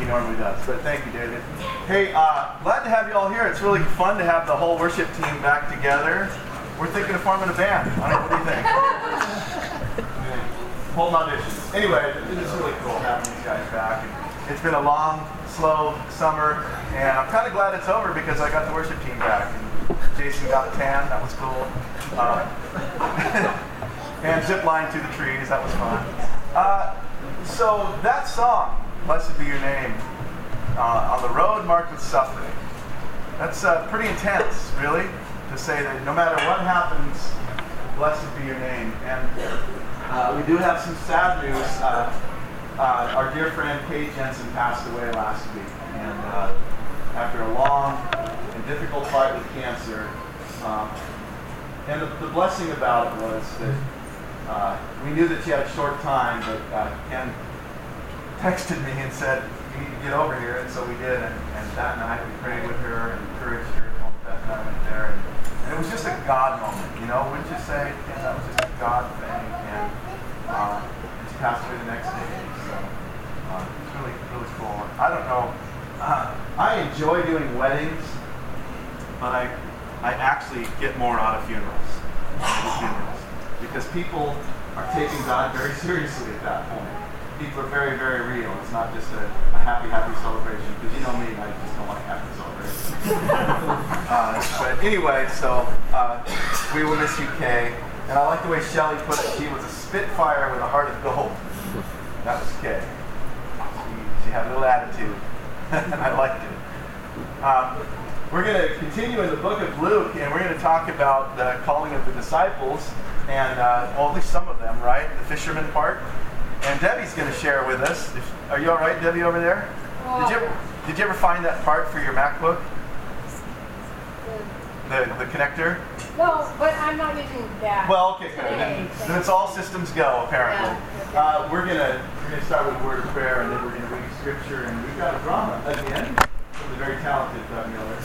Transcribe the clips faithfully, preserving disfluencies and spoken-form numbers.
he normally does. But thank you, David. Hey, uh, glad to have you all here. It's really fun to have the whole worship team back together. We're thinking of forming a band. I don't know, what do you think? Holding auditions. Anyway, it's really cool having these guys back. It's been a long, slow summer, and I'm kind of glad it's over because I got the worship team back. And Jason got tan. That was cool. Uh, and zip line through the trees. That was fun. Uh, so that song, Blessed Be Your Name, uh, on the road marked with suffering. That's uh, pretty intense, really, to say that no matter what happens, blessed be your name. And uh, we do have some sad news. Uh, uh, our dear friend Kate Jensen passed away last week, and uh, after a long and difficult fight with cancer. Um, and the, the blessing about it was that uh, we knew that she had a short time, but uh, Ken texted me and said, "You need to get over here," and so we did. And, and that night we prayed with her and encouraged her. Beth and I went there, and, and it was just a God moment, you know. Wouldn't you say? Ken, that was just a God thing, and uh, she passed away the next day. So uh, it's really, really cool. I don't know. Uh, I enjoy doing weddings, but I, I actually get more out of funerals, funerals, because people are taking God very seriously at that point. People are very, very real. It's not just a, a happy, happy celebration. Because you know me, I just don't like happy celebrations. uh, but anyway, so uh, we will miss you, Kay. And I like the way Shelley put it. She was a spitfire with a heart of gold. That was Kay. She, she had a little attitude, and I liked it. Um, we're going to continue in the book of Luke, and we're going to talk about the calling of the disciples, and uh, well, at least some of them, right? The fisherman part. And Debbie's going to share with us. If, are you all right, Debbie, over there? Oh. Did you ever, did you ever find that part for your MacBook? The the connector? No, but I'm not using that. Well, okay, good. Then, then it's all systems go, apparently. Yeah, okay. uh, we're gonna we're gonna start with a word of prayer, and then we're gonna read scripture, and we've got a drama again from the very talented Doug Miller.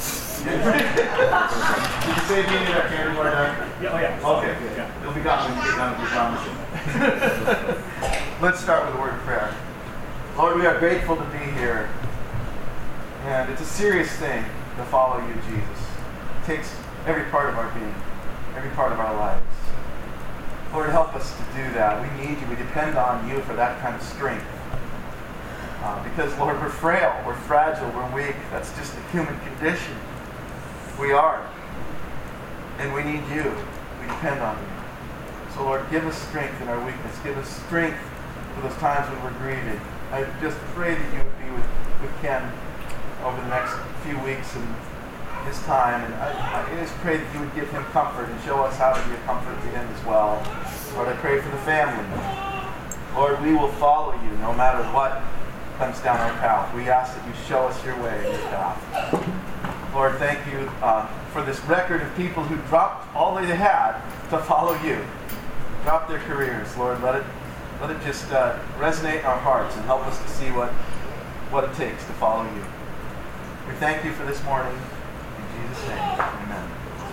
Did you say if you need that candy bar done? Yeah, oh yeah. Okay, good. Yeah. It'll be gone when you get done with your drama. Let's start with a word of prayer. Lord, we are grateful to be here. And it's a serious thing to follow you, Jesus. It takes every part of our being, every part of our lives. Lord, help us to do that. We need you. We depend on you for that kind of strength. Uh, because, Lord, we're frail, we're fragile, we're weak. That's just the human condition. We are. And we need you. We depend on you. So, Lord, give us strength in our weakness. Give us strength for those times when we're grieving. I just pray that you would be with, with Ken over the next few weeks and his time. And I, I just pray that you would give him comfort and show us how to be a comfort to him as well. Lord, I pray for the family. Lord, we will follow you no matter what comes down our path. We ask that you show us your way and your path. Lord, thank you uh, for this record of people who dropped all they had to follow you. Drop their careers. Lord, let it let it just uh, resonate in our hearts and help us to see what, what it takes to follow you. We thank you for this morning. In Jesus' name, amen.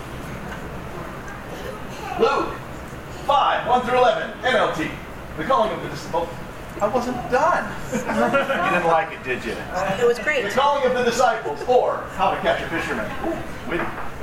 Luke five, one through eleven, N L T. The calling of the disciples. I wasn't done. You didn't like it, did you? It was great. The calling of the disciples, or how to catch a fisherman. Witty.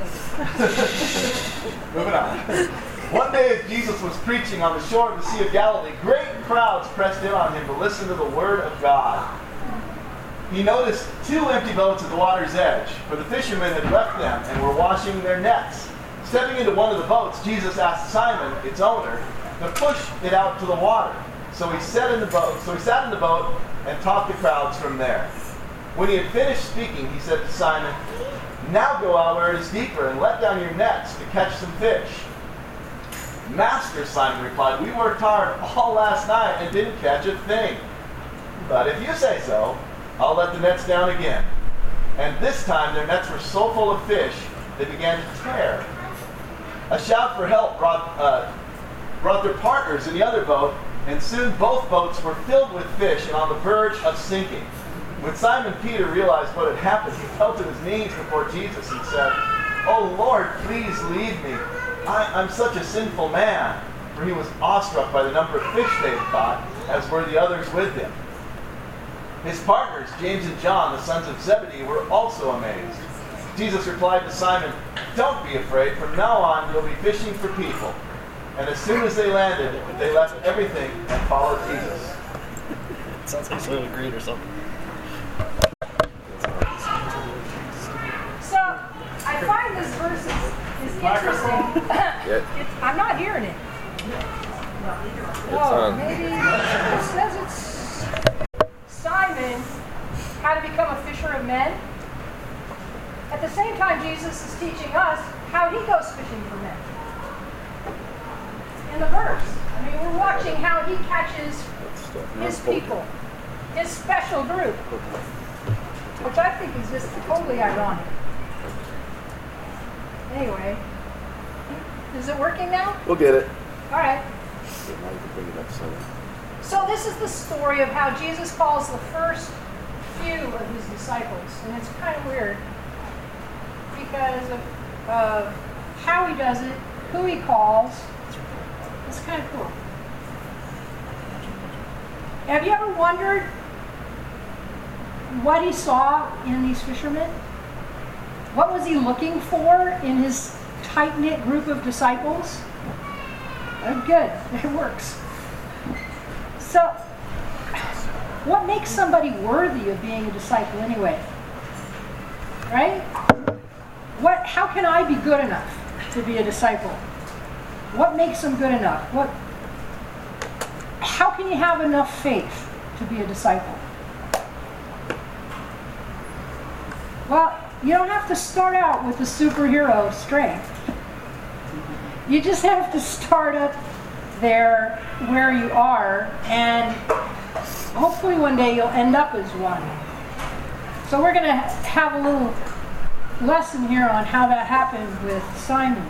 Moving on. One day as Jesus was preaching on the shore of the Sea of Galilee, great crowds pressed in on him to listen to the word of God. He noticed two empty boats at the water's edge, for the fishermen had left them and were washing their nets. Stepping into one of the boats, Jesus asked Simon, its owner, to push it out to the water. So he sat in the boat, so he sat in the boat and taught the crowds from there. When he had finished speaking, he said to Simon, "Now go out where it is deeper and let down your nets to catch some fish." "Master," Simon replied, "we worked hard all last night and didn't catch a thing. But if you say so, I'll let the nets down again." And this time their nets were so full of fish, they began to tear. A shout for help brought, uh, brought their partners in the other boat, and soon both boats were filled with fish and on the verge of sinking. When Simon Peter realized what had happened, he fell to his knees before Jesus and said, "Oh Lord, please leave me. I, I'm such a sinful man." For he was awestruck by the number of fish they had caught, as were the others with him. His partners, James and John, the sons of Zebedee, were also amazed. Jesus replied to Simon, "Don't be afraid. From now on, you'll be fishing for people." And as soon as they landed, they left everything and followed Jesus. Sounds like Soylent Green or something. So, I find this verse is, is interesting. It's, I'm not hearing it. It's Oh, on. maybe it says it's Simon, how to become a fisher of men. At the same time, Jesus is teaching us how he goes fishing for men. In the verse. I mean, we're watching how he catches his people, his special group, which I think is just totally ironic. Anyway, is it working now? We'll get it. All right. Yeah, now you can bring it up so. So this is the story of how Jesus calls the first few of his disciples. And it's kind of weird because of, of how he does it, who he calls. It's kind of cool. Have you ever wondered what he saw in these fishermen? What was he looking for in his tight-knit group of disciples? Oh, good. It works. So, what makes somebody worthy of being a disciple anyway? Right? What? How can I be good enough to be a disciple? What makes them good enough? What? How can you have enough faith to be a disciple? Well, you don't have to start out with the superhero strength. You just have to start up there where you are, and hopefully one day you'll end up as one. So we're going to have a little lesson here on how that happened with Simon.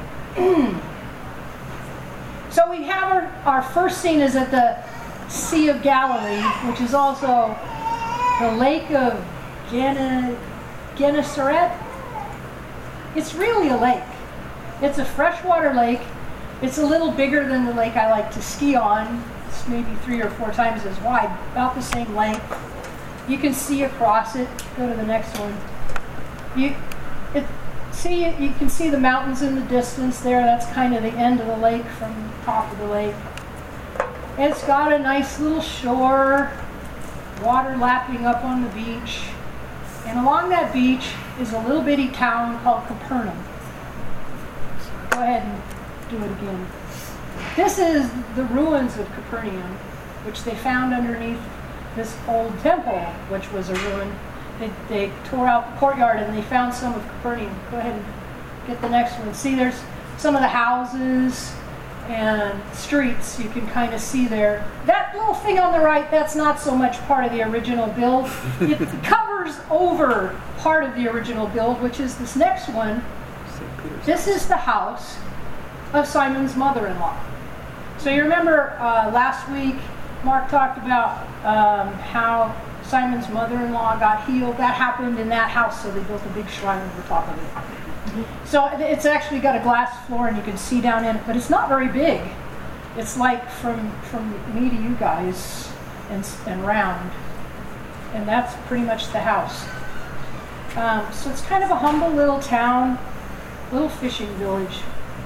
So we have our, our first scene is at the Sea of Galilee, which is also the Lake of Gene- Gennesaret. It's really a lake. It's a freshwater lake. It's a little bigger than the lake I like to ski on. It's maybe three or four times as wide, about the same length. You can see across it. Go to the next one. You, it, see, you can see the mountains in the distance there. That's kind of the end of the lake from the top of the lake. It's got a nice little shore, water lapping up on the beach. And along that beach is a little bitty town called Capernaum. Go ahead and do it again. This is the ruins of Capernaum, which they found underneath this old temple, which was a ruin. They, they tore out the courtyard and they found some of Capernaum. Go ahead and get the next one. See, there's some of the houses and streets you can kind of see there. That little thing on the right, that's not so much part of the original build. It covers over part of the original build, which is this next one. This is the house of Simon's mother-in-law. So you remember uh, last week, Mark talked about um, how Simon's mother-in-law got healed. That happened in that house, so they built a big shrine over top of it. Mm-hmm. So it's actually got a glass floor, and you can see down in it, but it's not very big. It's like from from me to you guys and, and round. And that's pretty much the house. Um, so it's kind of a humble little town, little fishing village.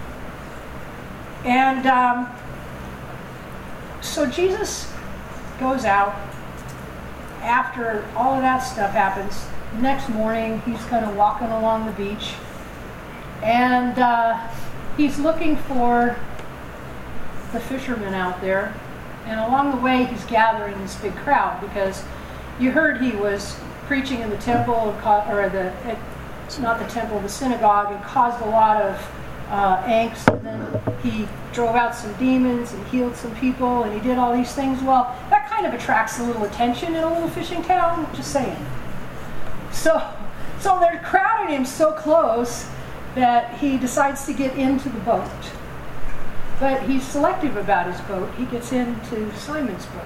And um, so Jesus goes out after all of that stuff happens. Next morning, he's kind of walking along the beach, and uh, he's looking for the fishermen out there. And along the way, he's gathering this big crowd because you heard he was preaching in the temple, or the not the temple, the synagogue, and caused a lot of uh, angst. And then he drove out some demons and healed some people, and he did all these things. Well, that kind of attracts a little attention in a little fishing town. Just saying. So, so they're crowding him so close that he decides to get into the boat. But he's selective about his boat. He gets into Simon's boat.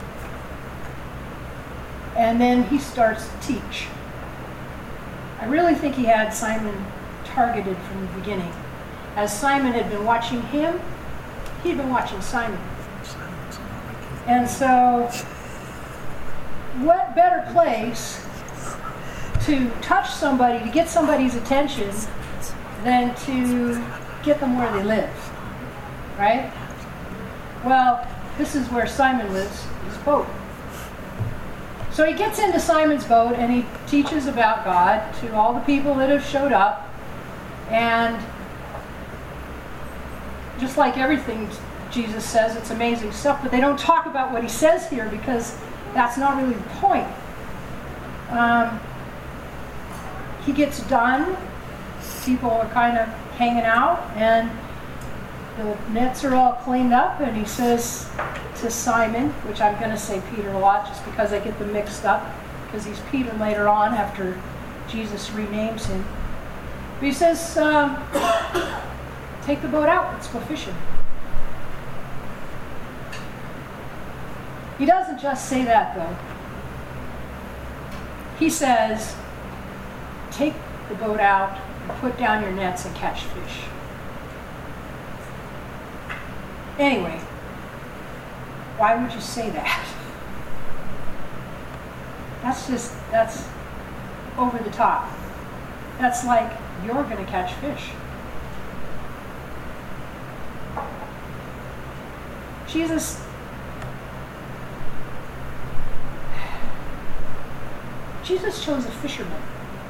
And then he starts to teach. I really think he had Simon targeted from the beginning. As Simon had been watching him, he'd been watching Simon. And so what better place to touch somebody, to get somebody's attention, than to get them where they live, right? Well, this is where Simon lives, his boat. So he gets into Simon's boat and he teaches about God to all the people that have showed up. And just like everything Jesus says, it's amazing stuff, but they don't talk about what he says here because that's not really the point. Um, he gets done. People are kind of hanging out, and the nets are all cleaned up, and he says to Simon, which I'm going to say Peter a lot just because I get them mixed up, because he's Peter later on after Jesus renames him. But he says, um, take the boat out, let's go fishing. He doesn't just say that, though. He says, take the boat out and put down your nets and catch fish. Anyway, why would you say that? That's just, that's over the top. That's like, you're going to catch fish. Jesus, Jesus chose a fisherman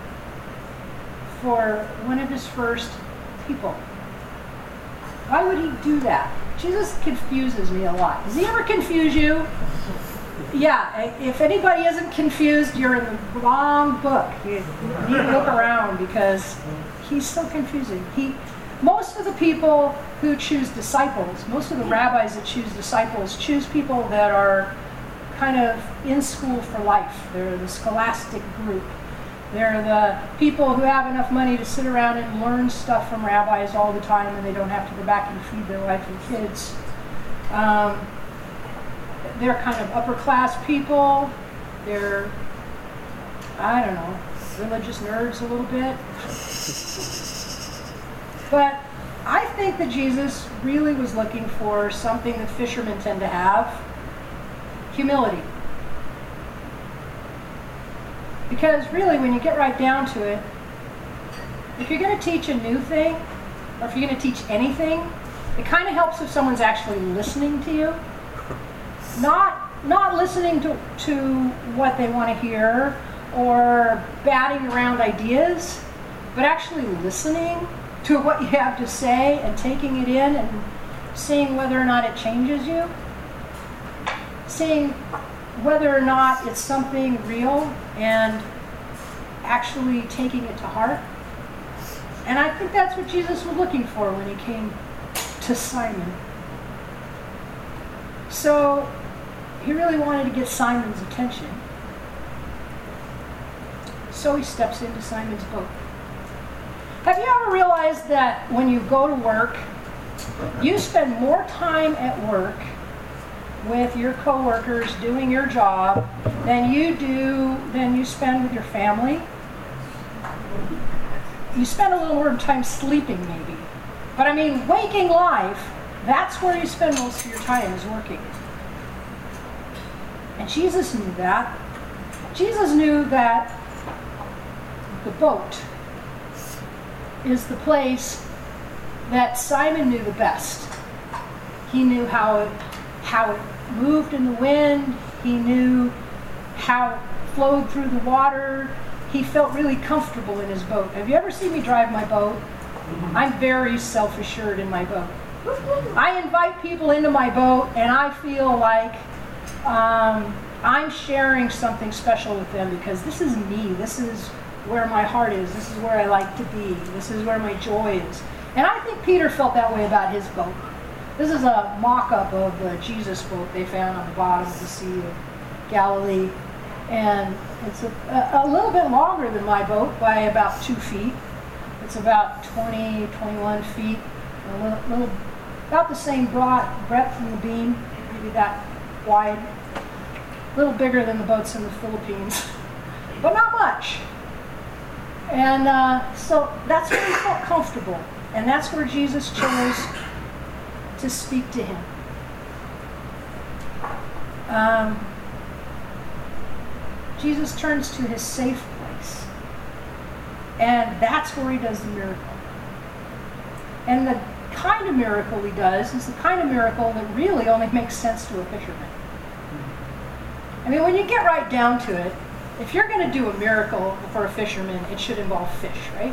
for one of his first people. Why would he do that? Jesus confuses me a lot. Does he ever confuse you? Yeah, if anybody isn't confused, you're in the wrong book. You need to look around because he's so confusing. He, most of the people who choose disciples, most of the rabbis that choose disciples, choose people that are kind of in school for life. They're the scholastic group. They're the people who have enough money to sit around and learn stuff from rabbis all the time, and they don't have to go back and feed their wife and kids. Um, they're kind of upper class people. They're, I don't know, religious nerds a little bit. But I think that Jesus really was looking for something that fishermen tend to have: humility. Because really, when you get right down to it, if you're going to teach a new thing, or if you're going to teach anything, it kind of helps if someone's actually listening to you. Not, not listening to, to what they want to hear, or batting around ideas, but actually listening to what you have to say and taking it in and seeing whether or not it changes you. Seeing whether or not it's something real and actually taking it to heart. And I think that's what Jesus was looking for when he came to Simon. So he really wanted to get Simon's attention. So he steps into Simon's boat. Have you ever realized that when you go to work, you spend more time at work with your coworkers doing your job than you do than you spend with your family? You spend a little more time sleeping, maybe. But I mean, waking life, that's where you spend most of your time, is working. And Jesus knew that. Jesus knew that the boat is the place that Simon knew the best. He knew how it how it moved in the wind. He knew how it flowed through the water. He felt really comfortable in his boat. Have you ever seen me drive my boat? I'm very self-assured in my boat. I invite people into my boat, and I feel like um, I'm sharing something special with them because this is me. This is where my heart is. This is where I like to be. This is where my joy is. And I think Peter felt that way about his boat. This is a mock-up of the Jesus boat they found on the bottom of the Sea of Galilee. And it's a, a little bit longer than my boat by about two feet. It's about twenty, twenty-one feet, a little, little about the same broad breadth in the beam, maybe that wide. A little bigger than the boats in the Philippines, but not much. And uh, so that's where he felt comfortable. And that's where Jesus chose to speak to him. Um, Jesus turns to his safe place. And that's where he does the miracle. And the kind of miracle he does is the kind of miracle that really only makes sense to a fisherman. I mean, when you get right down to it, if you're going to do a miracle for a fisherman, it should involve fish, right?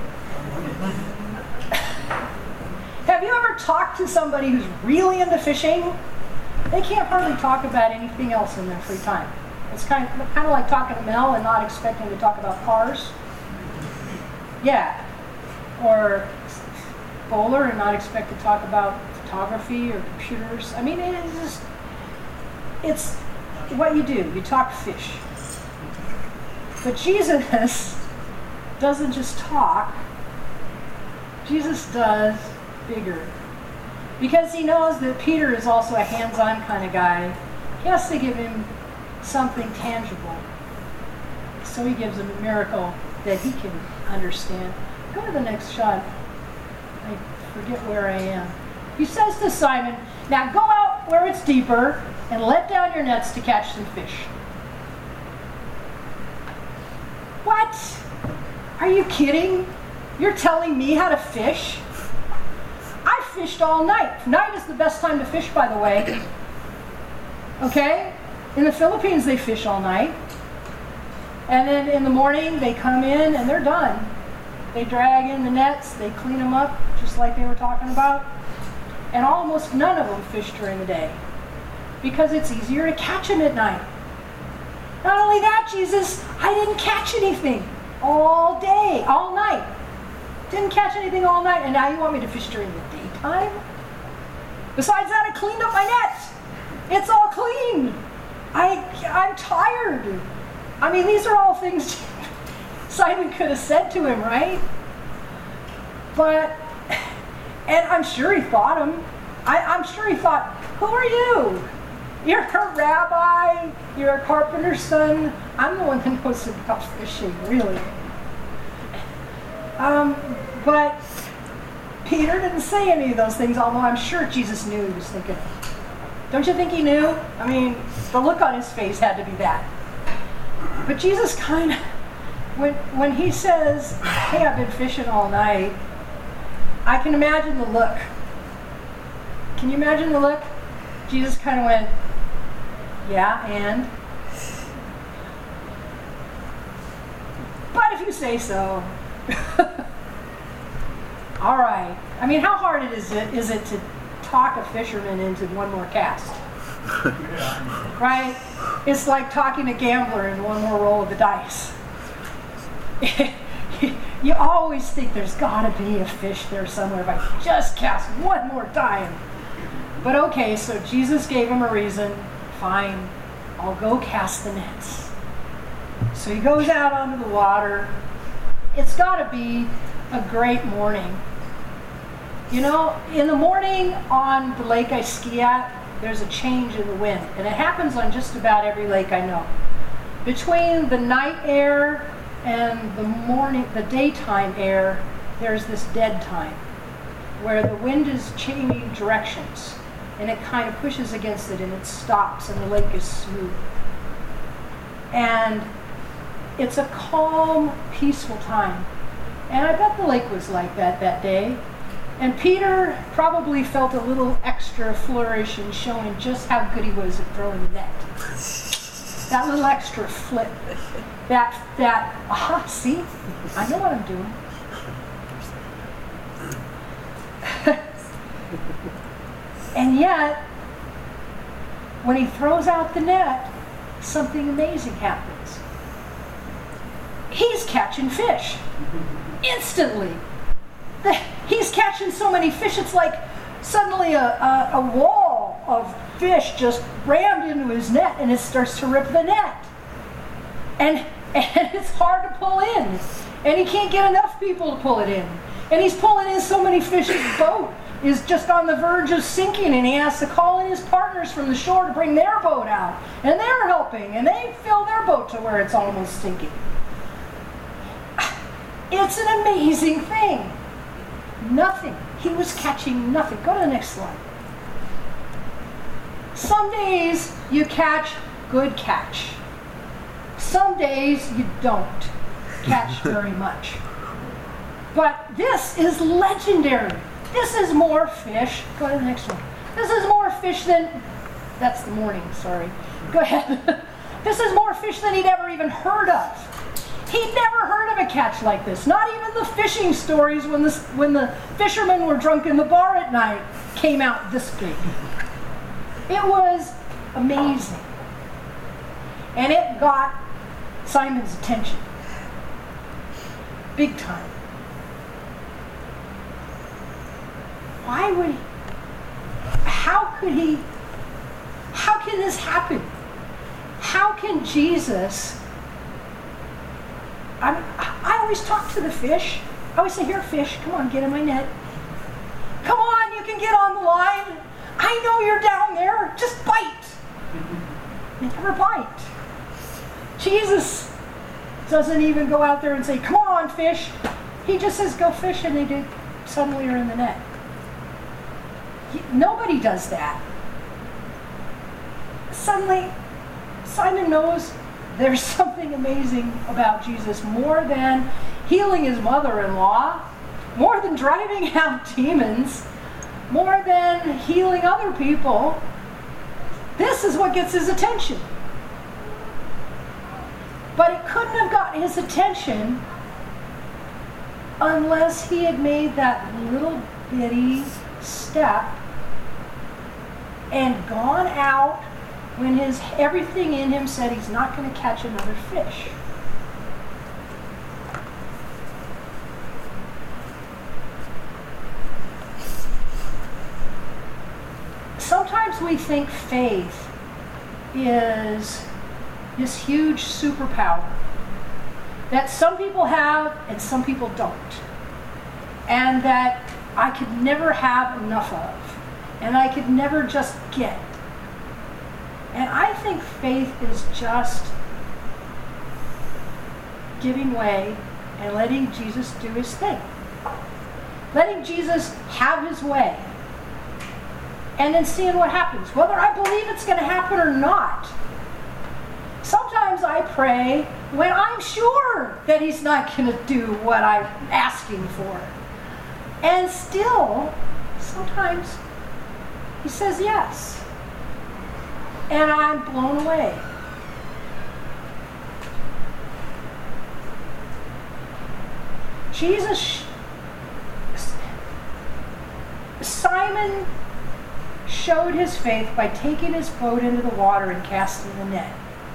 Have you ever talked to somebody who's really into fishing? They can't hardly talk about anything else in their free time. It's kind of, kind of like talking to Mel and not expecting to talk about cars. Yeah. Or bowler and not expect to talk about photography or computers. I mean, it is just, it's what you do. You talk fish. But Jesus doesn't just talk. Jesus does bigger. Because he knows that Peter is also a hands-on kind of guy, he has to give him something tangible. So he gives him a miracle that he can understand. Go to the next shot. I forget where I am. He says to Simon, now go out where it's deeper and let down your nets to catch some fish. What? Are you kidding? You're telling me how to fish? I fished all night. Night is the best time to fish, by the way. Okay? In the Philippines, they fish all night. And then in the morning, they come in and they're done. They drag in the nets, they clean them up, just like they were talking about. And almost none of them fish during the day, because it's easier to catch them at night. Not only that, Jesus, I didn't catch anything all day, all night. Didn't catch anything all night, and now you want me to fish during the daytime? Besides that, I cleaned up my nets. It's all clean. I, I'm tired. I mean, these are all things Simon could have said to him, right? But, and I'm sure he thought him. I, I'm sure he thought, who are you? You're a rabbi. You're a carpenter's son. I'm the one that knows about fishing, really. Um, but Peter didn't say any of those things, although I'm sure Jesus knew he was thinking. Don't you think he knew? I mean, the look on his face had to be that. But Jesus kind of, when, when he says, hey, I've been fishing all night, I can imagine the look. Can you imagine the look? Jesus kind of went, yeah, and? But if you say so. All right. I mean, how hard it is it is it to talk a fisherman into one more cast? Right? It's like talking a gambler in one more roll of the dice. You always think there's got to be a fish there somewhere if I just cast one more time. But okay, so Jesus gave him a reason. Fine, I'll go cast the nets. So he goes out onto the water. It's got to be a great morning. You know, in the morning on the lake I ski at, there's a change in the wind. And it happens on just about every lake I know. Between the night air and the morning, the daytime air, there's this dead time where the wind is changing directions and it kind of pushes against it and it stops and the lake is smooth. And it's a calm, peaceful time. And I bet the lake was like that that day. And Peter probably felt a little extra flourish in showing just how good he was at throwing the net. That little extra flip. That, that, aha, see? I know what I'm doing. And yet, when he throws out the net, something amazing happens. He's catching fish. Instantly. He's catching so many fish, it's like suddenly a, a, a wall of fish just rammed into his net and it starts to rip the net. And, and it's hard to pull in. And he can't get enough people to pull it in. And he's pulling in so many fish, his boat is just on the verge of sinking, and he has to call in his partners from the shore to bring their boat out. And they're helping, and they fill their boat to where it's almost sinking. It's an amazing thing. Nothing. He was catching nothing. Go to the next slide. Some days you catch good catch. some days you don't catch very much. But this is legendary. This is more fish. Go to the next one. This is more fish than, that's the morning, sorry. Go ahead. This is more fish than he'd ever even heard of. He'd never heard of a catch like this. Not even the fishing stories when the, when the fishermen were drunk in the bar at night came out this big. It was amazing. And it got Simon's attention. Big time. Why would he? How could he? How can this happen? How can Jesus? I'm, I always talk to the fish. I always say, here, fish, come on, get in my net. Come on, you can get on the line. I know you're down there. Just bite. They never bite. Jesus doesn't even go out there and say, come on, fish. He just says, go fish, and they do. Suddenly are in the net. He, nobody does that. Suddenly, Simon knows there's something amazing about Jesus, more than healing his mother-in-law, more than driving out demons, more than healing other people. This is what gets his attention. But it couldn't have gotten his attention unless he had made that little bitty step and gone out when his everything in him said he's not going to catch another fish. Sometimes we think faith is this huge superpower that some people have and some people don't, and that I could never have enough of, and I could never just get. And I think faith is just giving way and letting Jesus do his thing. Letting Jesus have his way. And then seeing what happens, whether I believe it's going to happen or not. Sometimes I pray when I'm sure that he's not going to do what I'm asking for. And still, sometimes he says yes. And I'm blown away. Jesus, Simon showed his faith by taking his boat into the water and casting the net.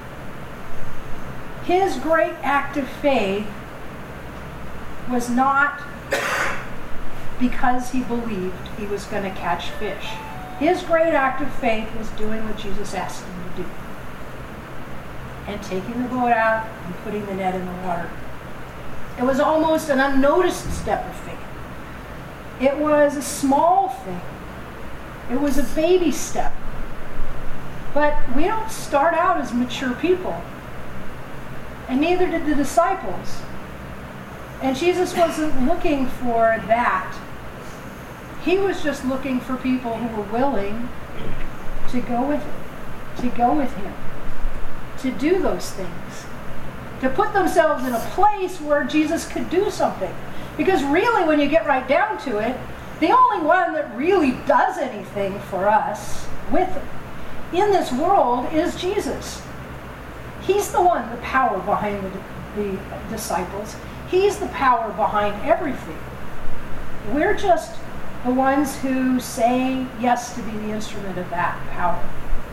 His great act of faith was not because he believed he was going to catch fish. His great act of faith was doing what Jesus asked him to do. And taking the boat out and putting the net in the water. It was almost an unnoticed step of faith. It was a small thing. It was a baby step. But we don't start out as mature people. And neither did the disciples. And Jesus wasn't looking for that. He was just looking for people who were willing to go with it, to go with him, to do those things, to put themselves in a place where Jesus could do something. Because really, when you get right down to it, the only one that really does anything for us with in this world is Jesus. He's the one, the power behind the, the disciples. He's the power behind everything. We're just the ones who say yes to be the instrument of that power.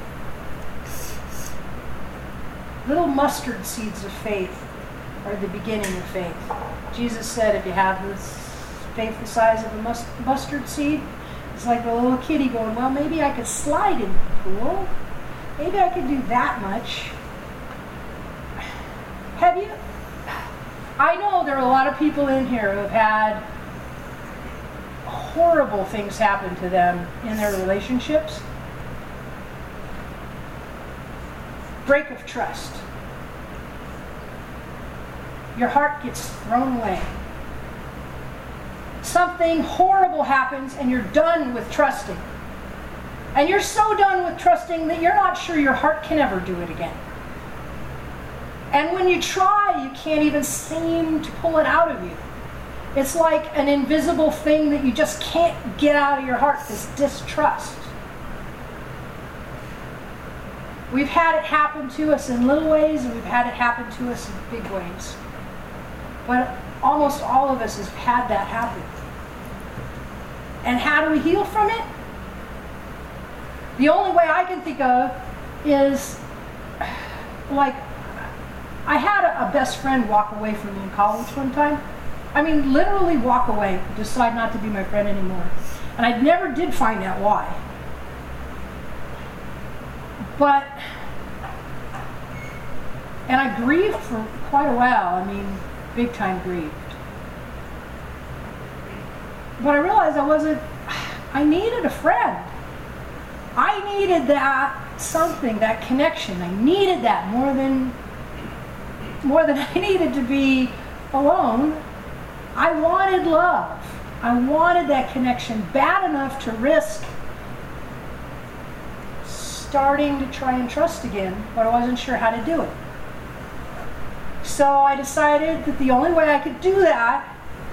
Little mustard seeds of faith are the beginning of faith. Jesus said, if you have this faith the size of a mus- mustard seed, it's like a little kitty going, well, maybe I could slide in the pool. Maybe I could do that much. Have you? I know there are a lot of people in here who have had horrible things happen to them in their relationships. Break of trust. Your heart gets thrown away. Something horrible happens and you're done with trusting. And you're so done with trusting that you're not sure your heart can ever do it again. And when you try, you can't even seem to pull it out of you. It's like an invisible thing that you just can't get out of your heart, this distrust. We've had it happen to us in little ways, and we've had it happen to us in big ways. But almost all of us have had that happen. And how do we heal from it? The only way I can think of is, like, I had a, a best friend walk away from me in college one time. I mean, literally walk away, decide not to be my friend anymore. And I never did find out why. But, and I grieved for quite a while. I mean, big time grieved. But I realized I wasn't, I needed a friend. I needed that something, that connection. I needed that more than, more than I needed to be alone. I wanted love. I wanted that connection bad enough to risk starting to try and trust again, but I wasn't sure how to do it. So I decided that the only way I could do that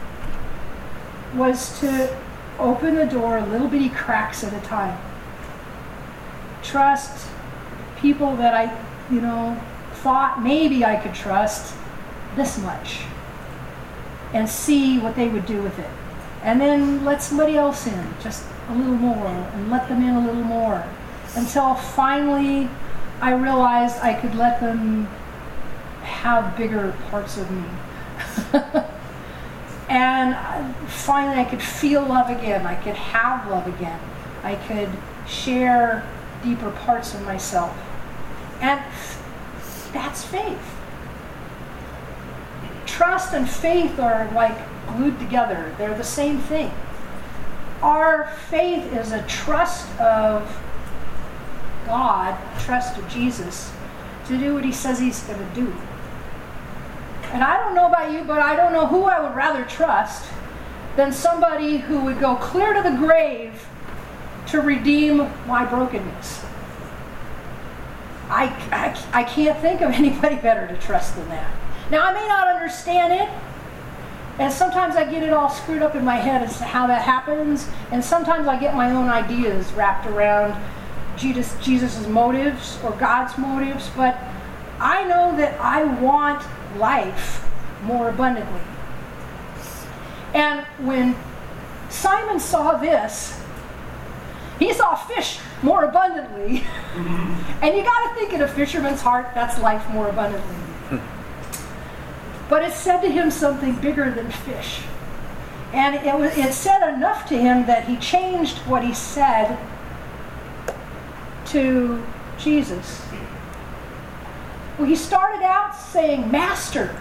was to open the door little bitty cracks at a time. Trust people that I, you know, thought maybe I could trust this much, and see what they would do with it. And then let somebody else in, just a little more, and let them in a little more, until finally I realized I could let them have bigger parts of me. And finally I could feel love again. I could have love again. I could share deeper parts of myself. And that's faith. Trust and faith are like glued together. They're the same thing. Our faith is a trust of God, trust of Jesus, to do what he says he's going to do. And I don't know about you, but I don't know who I would rather trust than somebody who would go clear to the grave to redeem my brokenness. I, I, I can't think of anybody better to trust than that. Now, I may not understand it, and sometimes I get it all screwed up in my head as to how that happens, and sometimes I get my own ideas wrapped around Jesus, Jesus's motives or God's motives, but I know that I want life more abundantly. And when Simon saw this, he saw fish more abundantly. And you got to think in a fisherman's heart, that's life more abundantly. But it said to him something bigger than fish. And it, was, it said enough to him that he changed what he said to Jesus. Well, he started out saying, Master.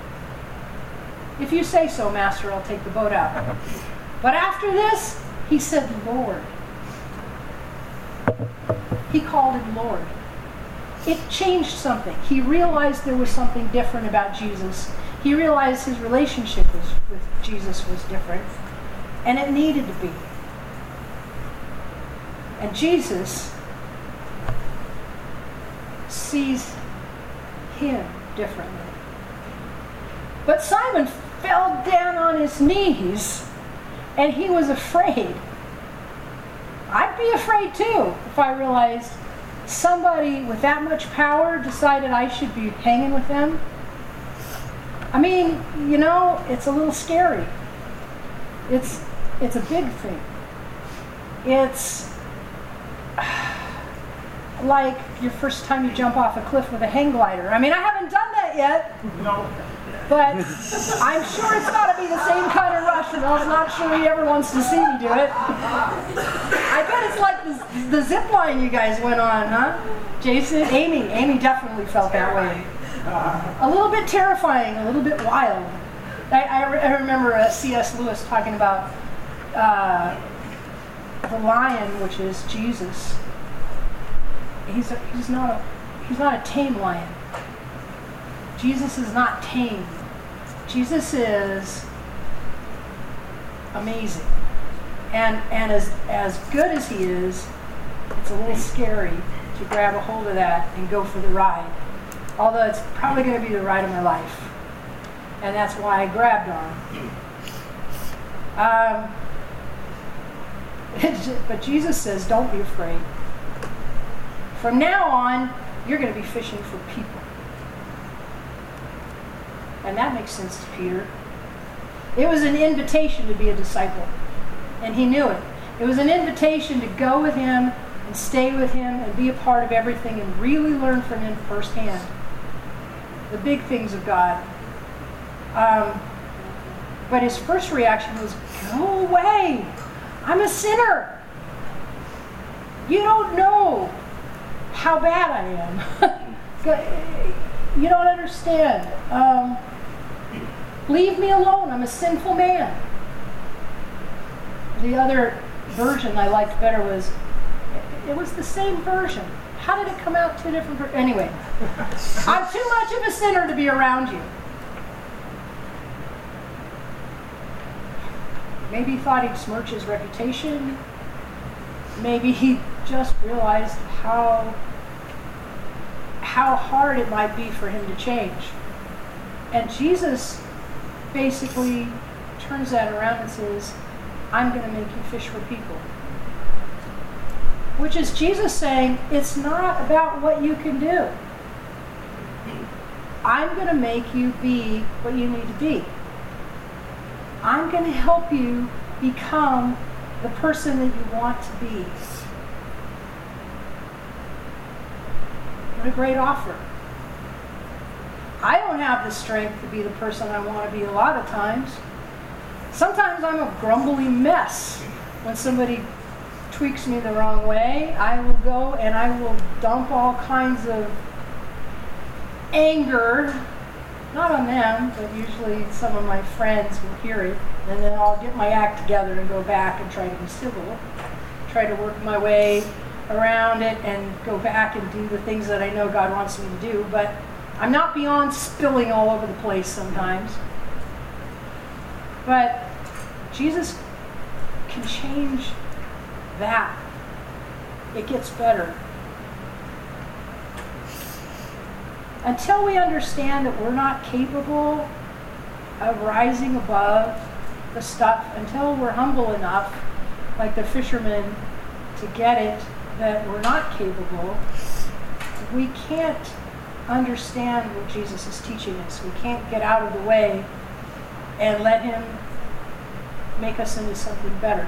If you say so, Master, I'll take the boat out. But after this, he said, Lord. He called him Lord. It changed something. He realized there was something different about Jesus. He realized his relationship was, with Jesus was different. And it needed to be. And Jesus sees him differently. But Simon fell down on his knees and he was afraid. I'd be afraid too if I realized somebody with that much power decided I should be hanging with them. I mean, you know, it's a little scary. It's it's a big thing. It's like your first time you jump off a cliff with a hang glider. I mean, I haven't done that yet. No. But I'm sure it's got to be the same kind of rush, and I'm not sure he ever wants to see me do it. I bet it's like the, the zip line you guys went on, huh? Jason? Amy. Amy definitely felt that way. A little bit terrifying, a little bit wild. I, I, re- I remember uh, C S Lewis talking about uh, the lion, which is Jesus. He's a, he's not a he's not a tame lion. Jesus is not tame. Jesus is amazing. And and as as good as he is, it's a little scary to grab a hold of that and go for the ride. Although it's probably going to be the ride of my life. And that's why I grabbed on. Um, but Jesus says, don't be afraid. From now on, you're going to be fishing for people. And that makes sense to Peter. It was an invitation to be a disciple. And he knew it. It was an invitation to go with him and stay with him and be a part of everything and really learn from him firsthand. The big things of God. Um, but his first reaction was, go away. I'm a sinner. You don't know how bad I am. You don't understand. Um, leave me alone. I'm a sinful man. The other version I liked better was, it was the same version. How did it come out two different versions? Anyway, I'm too much of a sinner to be around you. Maybe he thought he'd smirch his reputation. Maybe he just realized how, how hard it might be for him to change. And Jesus basically turns that around and says, I'm going to make you fish for people. Which is Jesus saying, it's not about what you can do. I'm going to make you be what you need to be. I'm going to help you become the person that you want to be. What a great offer. I don't have the strength to be the person I want to be a lot of times. Sometimes I'm a grumbly mess. When somebody tweaks me the wrong way, I will go and I will dump all kinds of anger, not on them, but usually some of my friends will hear it, and then I'll get my act together and go back and try to be civil, try to work my way around it and go back and do the things that I know God wants me to do, but I'm not beyond spilling all over the place sometimes. But Jesus can change that. It gets better. Until we understand that we're not capable of rising above the stuff, until we're humble enough, like the fishermen, to get it, that we're not capable, we can't understand what Jesus is teaching us. We can't get out of the way and let him make us into something better.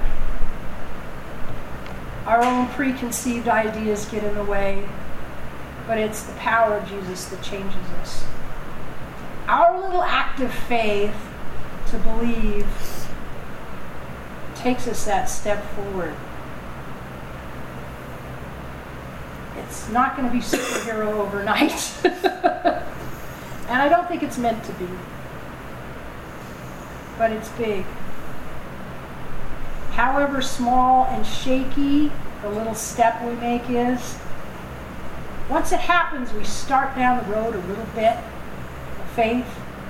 Our own preconceived ideas get in the way, but it's the power of Jesus that changes us. Our little act of faith to believe takes us that step forward. It's not going to be superhero overnight. And I don't think it's meant to be. But it's big. However small and shaky the little step we make is, once it happens, we start down the road a little bit of faith.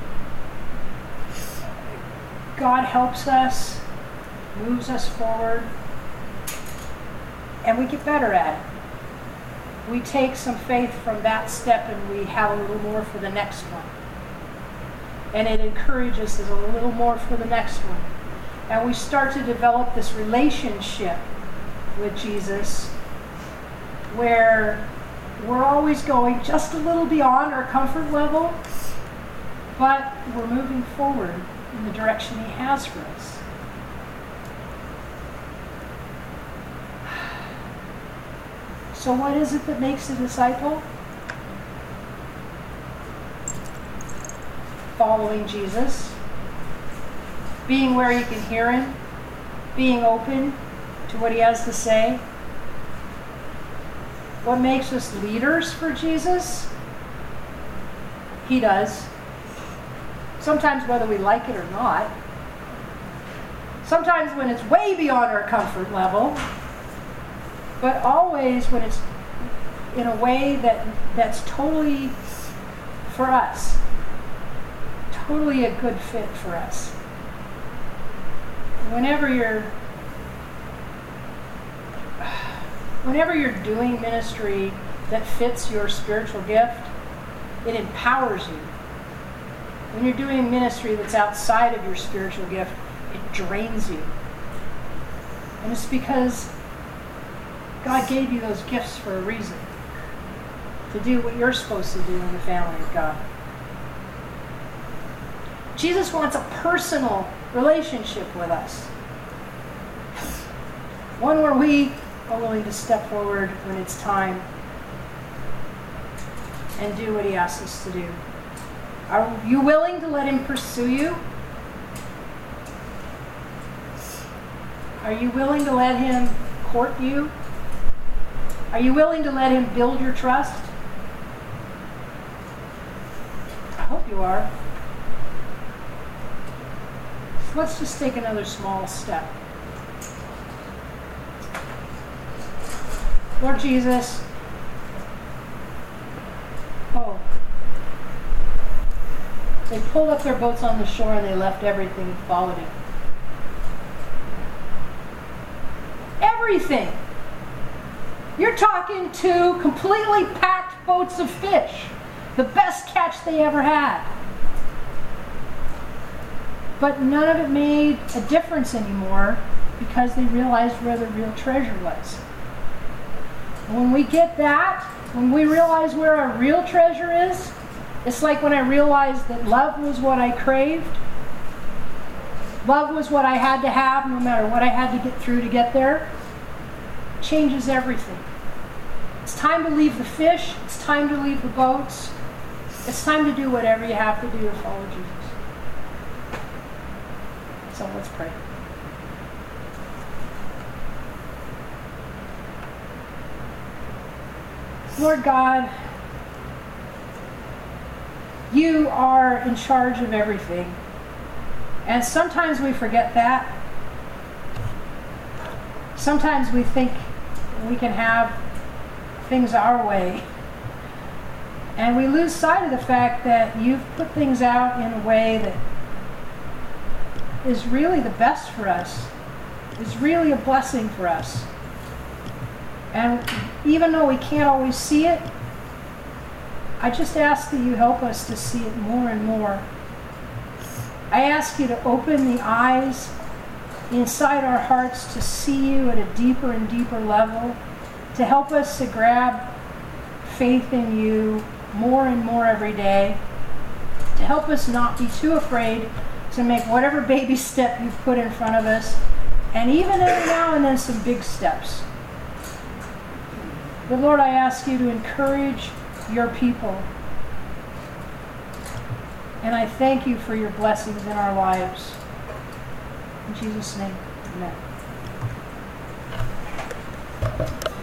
God helps us, moves us forward, and we get better at it. We take some faith from that step and we have a little more for the next one. And it encourages us a little more for the next one. And we start to develop this relationship with Jesus where we're always going just a little beyond our comfort level, but we're moving forward in the direction he has for us. So what is it that makes a disciple? Following Jesus, being where you can hear him, being open to what he has to say. What makes us leaders for Jesus? He does. Sometimes whether we like it or not. Sometimes when it's way beyond our comfort level. But always when it's in a way that that's totally for us. Totally a good fit for us. Whenever you're whenever you're doing ministry that fits your spiritual gift, it empowers you. When you're doing ministry that's outside of your spiritual gift, it drains you. And it's because God gave you those gifts for a reason. To do what you're supposed to do in the family of God. Jesus wants a personal relationship with us. One where we are willing to step forward when it's time and do what he asks us to do. Are you willing to let him pursue you? Are you willing to let him court you? Are you willing to let him build your trust? I hope you are. Let's just take another small step. Lord Jesus, oh, they pulled up their boats on the shore and they left everything and followed him. Everything. You're talking to completely packed boats of fish. The best catch they ever had. But none of it made a difference anymore because they realized where the real treasure was. And when we get that, when we realize where our real treasure is, it's like when I realized that love was what I craved. Love was what I had to have no matter what I had to get through to get there. It changes everything. It's time to leave the fish. It's time to leave the boats. It's time to do whatever you have to do to follow Jesus. So let's pray. Lord God, you are in charge of everything. And sometimes we forget that. Sometimes we think we can have things our way. And we lose sight of the fact that you've put things out in a way that is really the best for us, is really a blessing for us. And even though we can't always see it, I just ask that you help us to see it more and more. I ask you to open the eyes inside our hearts to see you at a deeper and deeper level, to help us to grab faith in you more and more every day, to help us not be too afraid to make whatever baby step you've put in front of us, and even every now and then some big steps. But Lord, I ask you to encourage your people. And I thank you for your blessings in our lives. In Jesus' name, amen.